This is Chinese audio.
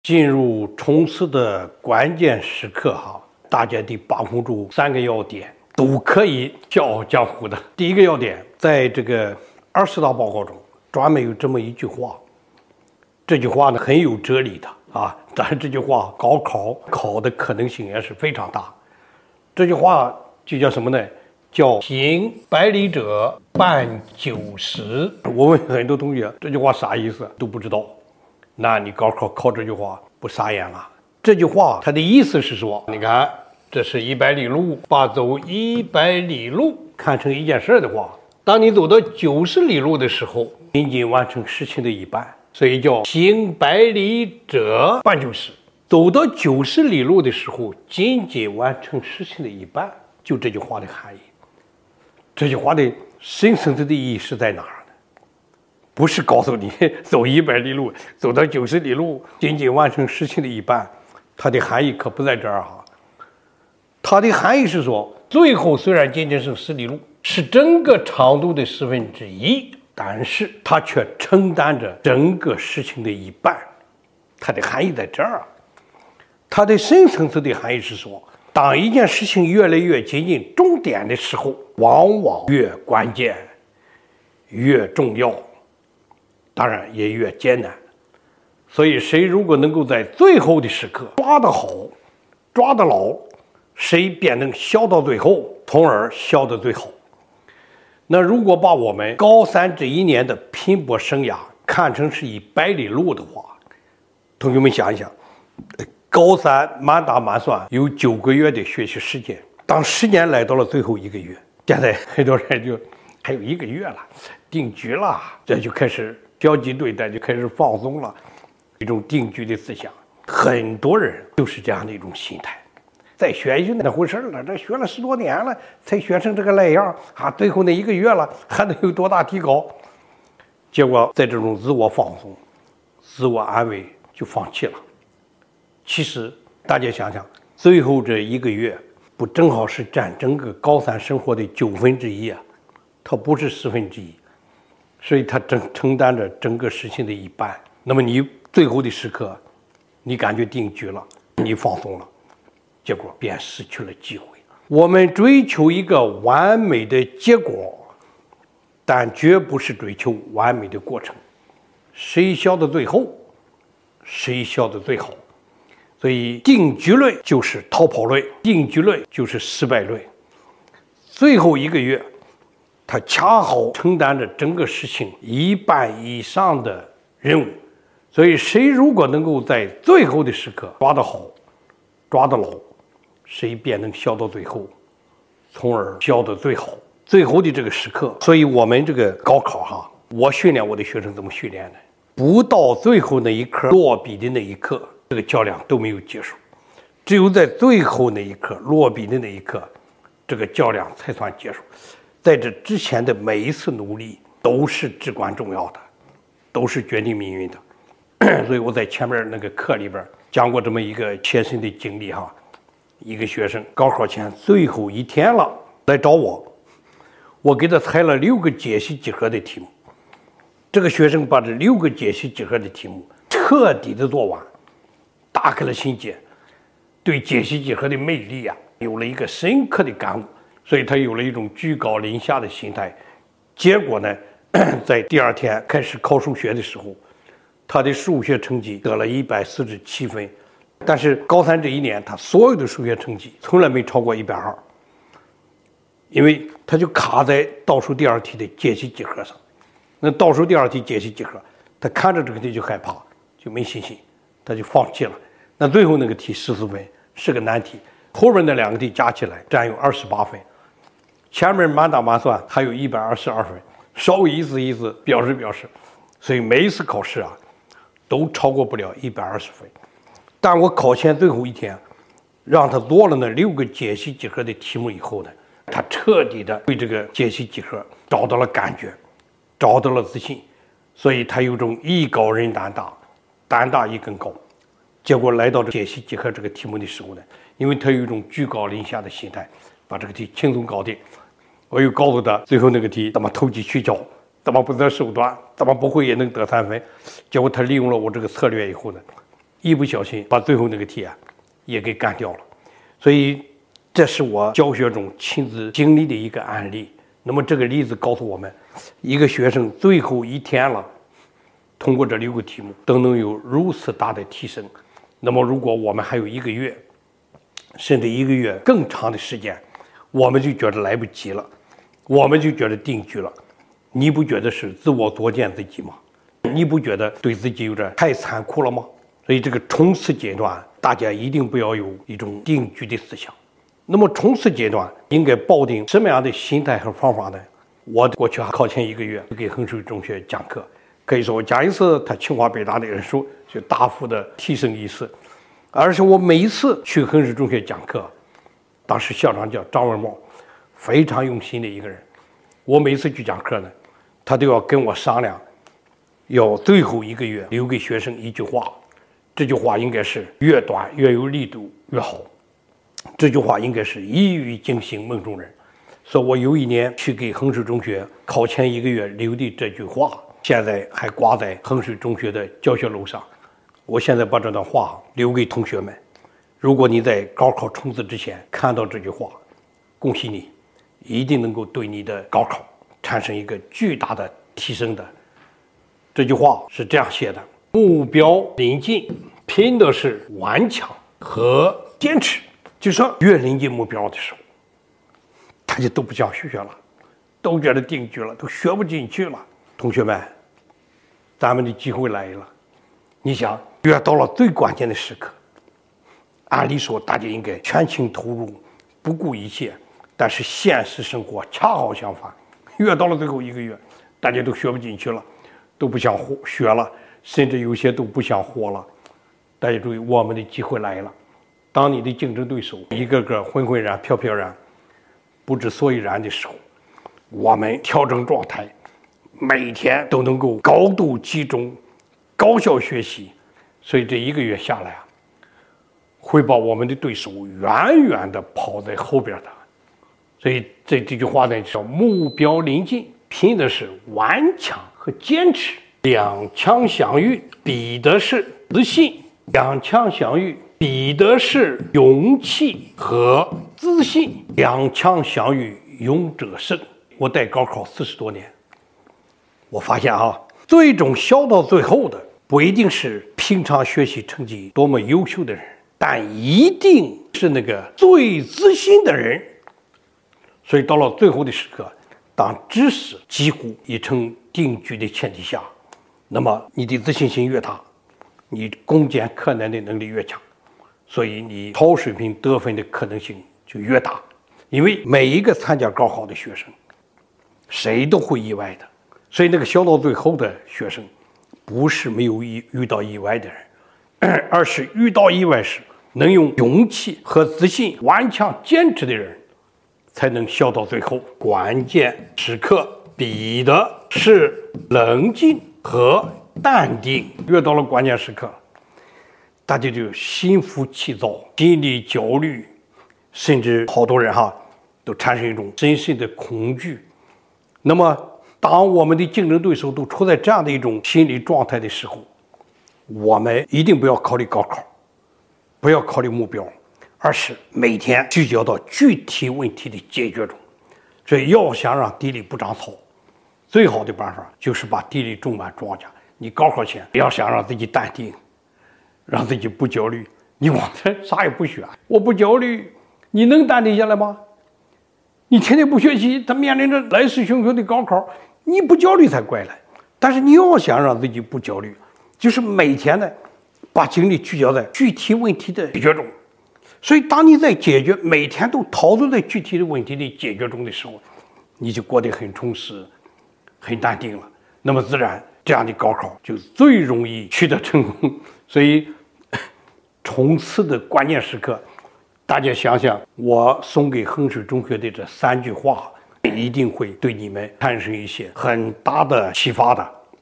进入冲刺的关键时刻大家得把控住3个要点，都可以笑傲江湖的。第一个要点，在这个20大报告中专门有这么一句话，这句话呢很有哲理的但是这句话高考考的可能性也是非常大。这句话就叫什么呢？叫行百里者半90。我问很多同学这句话啥意思都不知道，那你高考考这句话不傻眼了？这句话它的意思是说，你看这是100里路，把走100里路看成一件事的话，当你走到90里路的时候，仅仅完成事情的一半，所以叫行100里者半90。走到90里路的时候，仅仅完成事情的一半，就这句话的含义。这句话的深层次的意义是在哪儿呢？不是告诉你走100里路，走到90里路，仅仅完成事情的一半，它的含义可不在这儿它的含义是说，最后虽然仅仅剩10里路，是整个长度的1/10，但是它却承担着整个事情的一半。它的含义在这儿它的深层次的含义是说，当一件事情越来越接近终点的时候，往往越关键、越重要，当然也越艰难。所以谁如果能够在最后的时刻抓得好、抓得牢，谁便能笑到最后，从而笑得最好。那如果把我们高3这1年的拼搏生涯看成是100里路的话，同学们想一想，高3满打满算有9个月的学习时间，当时间来到了最后1个月，现在很多人就还有1个月了，定局了，这就开始消极对待，就开始放松了，一种定局的思想。很多人就是这样的一种心态，再学就那回事了，这学了10多年了，才学成这个那样最后那1个月了，还能有多大提高？结果在这种自我放松、自我安慰就放弃了。其实大家想想，最后这1个月不正好是占整个高3生活的1/9它不是1/10，所以它承担着整个事情的一半。那么你最后的时刻，你感觉定局了，你放松了，结果便失去了机会。我们追求一个完美的结果，但绝不是追求完美的过程。谁笑得最后，谁笑得最好。所以定局论就是逃跑论，定局论就是失败论。最后1个月，它恰好承担着整个事情一半以上的任务。所以谁如果能够在最后的时刻抓得好、抓得牢，谁便能笑到最后，从而笑得最好。最后的这个时刻，所以我们这个高考我训练我的学生怎么训练呢？不到最后那一刻落笔的那一刻，这个较量都没有结束，只有在最后那一刻落笔的那一刻，这个较量才算结束。在这之前的每一次努力都是至关重要的，都是决定命运的。所以我在前面那个课里边讲过这么一个切身的经历一个学生高考前最后1天了来找我给他拆了6个解析几何的题目。这个学生把这6个解析几何的题目彻底的做完，打开了心结，对解析几何的魅力有了一个深刻的感悟，所以他有了一种居高临下的心态。结果呢，在第2天开始考数学的时候，他的数学成绩得了147分，但是高3这1年他所有的数学成绩从来没超过120，因为他就卡在倒数第2题的解析几何上。那倒数第2题解析几何，他看着这个题就害怕，就没信心，他就放弃了。那最后那个题14分，是个难题，后面那2个题加起来占有28分，前面满打满算还有122分，稍微意思表示，所以每一次考试都超过不了120分。但我考前最后1天让他做了那6个解析几何的题目以后呢，他彻底的对这个解析几何找到了感觉，找到了自信，所以他有种艺高人胆大，胆大艺更高。结果来到这解析几何这个题目的时候呢，因为他有一种居高临下的心态，把这个题轻松搞定。我又告诉他最后那个题怎么投机取巧，怎么不择手段，怎么不会也能得3分。结果他利用了我这个策略以后呢， 一不小心把最后那个题也给干掉了。所以这是我教学中亲自经历的一个案例。那么这个例子告诉我们，一个学生最后一天了，通过这6个题目都能有如此大的提升。那么如果我们还有1个月，甚至1个月更长的时间，我们就觉得来不及了，我们就觉得定局了。你不觉得是自我作践自己吗？你不觉得对自己有点太残酷了吗？所以这个冲刺阶段，大家一定不要有一种定局的思想。那么冲刺阶段应该抱定什么样的心态和方法呢？我过去考前1个月给衡水中学讲课，可以说我讲一次，他清华北大的人数就大幅的提升1次。而且我每一次去衡水中学讲课，当时校长叫张文茂，非常用心的一个人。我每次去讲课呢，他都要跟我商量，要最后1个月留给学生一句话，这句话应该是越短越有力度越好。这句话应该是一语惊醒梦中人。所以我有一年去给衡水中学考前1个月留的这句话，现在还挂在衡水中学的教学楼上。我现在把这段话留给同学们，如果你在高考冲刺之前看到这句话，恭喜你，一定能够对你的高考产生一个巨大的提升的。这句话是这样写的：目标临近，拼的是顽强和坚持。就说越临近目标的时候，大家都不想学了，都觉得定局了，都学不进去了。同学们，咱们的机会来了。你想，越到了最关键的时刻，按理说大家应该全情投入，不顾一切，但是现实生活恰好相反，越到了最后1个月，大家都学不进去了，都不想学了，甚至有些都不想活了。大家注意，我们的机会来了。当你的竞争对手一个个浑浑然飘飘然不知所以然的时候，我们调整状态，每天都能够高度集中，高效学习。所以这1个月下来会把我们的对手远远的抛在后边的。所以这句话呢叫目标临近，拼的是顽强和坚持。两强相遇，比的是自信；两强相遇，比的是勇气和自信。两强相遇，勇者胜。我带高考40多年，我发现最终笑到最后的不一定是平常学习成绩多么优秀的人，但一定是那个最自信的人。所以到了最后的时刻，当知识几乎已成定局的前提下，那么你的自信心越大，你攻坚克难的能力越强，所以你超水平得分的可能性就越大。因为每一个参加高考的学生，谁都会意外的。所以那个笑到最后的学生，不是没有遇到意外的人，而是遇到意外时能用勇气和自信顽强坚持的人，才能笑到最后。关键时刻比的是冷静和淡定。越到了关键时刻，大家就心浮气躁，心理焦虑，甚至好多人都产生一种深深的恐惧。那么当我们的竞争对手都处在这样的一种心理状态的时候，我们一定不要考虑高考，不要考虑目标，而是每天聚焦到具体问题的解决中。所以要想让地里不长草，最好的办法就是把地里种满庄稼。你高考前要想让自己淡定，让自己不焦虑，你往这啥也不学，我不焦虑，你能淡定下来吗？你天天不学习，他面临着来势汹汹的高考，你不焦虑才怪了。但是你要想让自己不焦虑，就是每天呢把精力聚焦在具体问题的解决中。所以当你在解决，每天都陶醉在具体的问题的解决中的时候，你就过得很充实，很淡定了。那么自然这样的高考就最容易取得成功。所以冲刺的关键时刻，大家想想我送给衡水中学的这3句话，一定会对你们产生一些很大的启发的。